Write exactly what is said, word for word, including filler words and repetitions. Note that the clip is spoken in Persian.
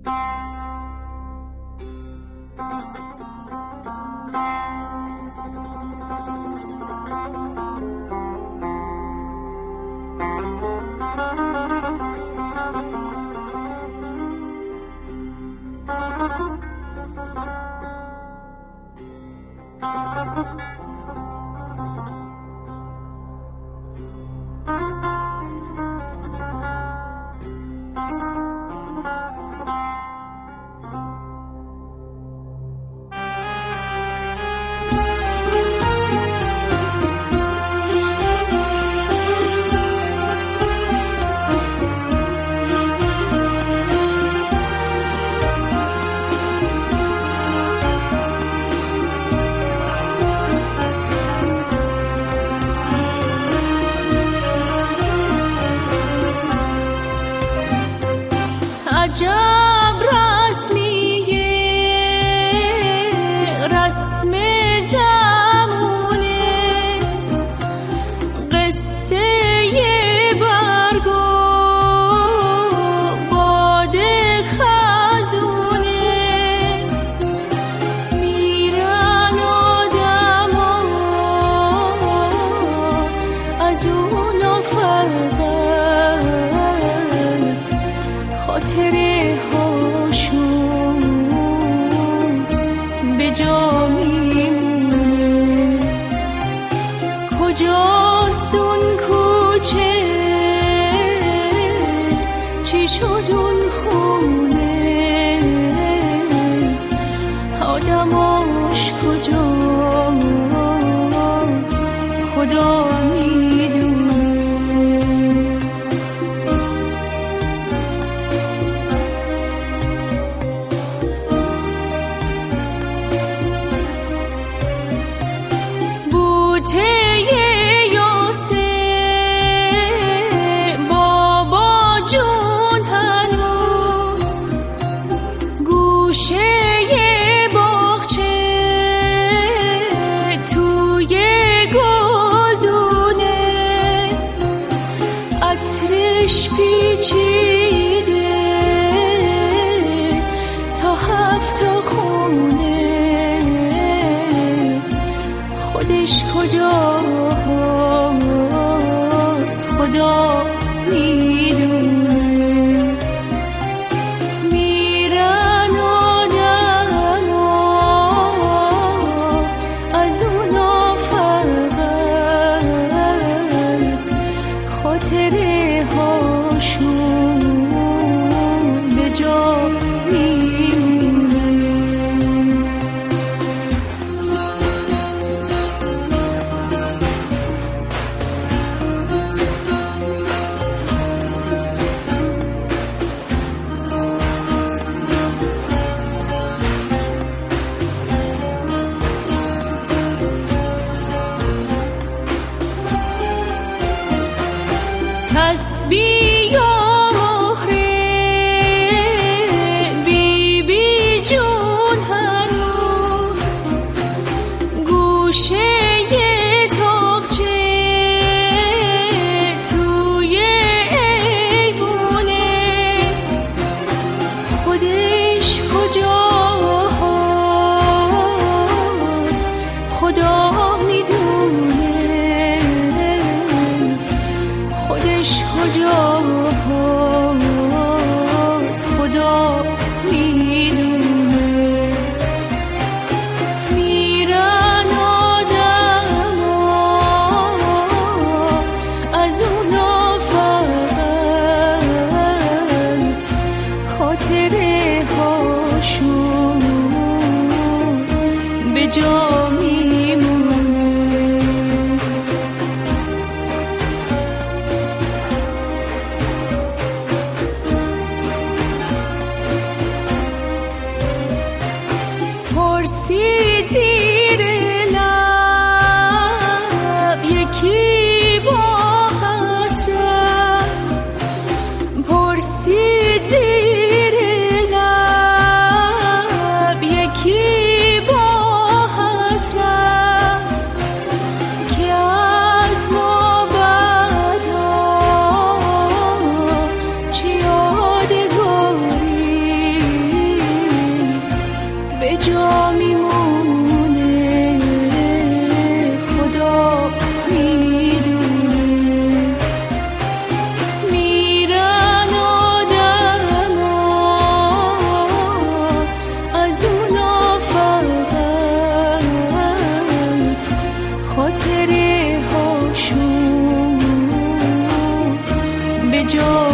عجب رسمیه رسم زمونه قصه برگ و باد خزونه میرن آدما از اون آفرد خاطره هاشون به جا میمونه کجاست اون کوچه چی شد اون خونه آدماش کجا خدا پیچیده تا هفت خونه خودش کجاست خدا میدونه میرن آدما از اون آفرد خاطره هاشون به جا میمونه تسبیح و مهره بی بی جون هنوز گوشه تاقچه توی ایوونه خودش کجاست خدا میدونه خودش کجاست خدا میدونه میرن آدما از اون آفرد خاطره هاشون به جا میمونه پرسید زیر لب یکی با حسرت پرسید زیر لب یکی با حسرت جا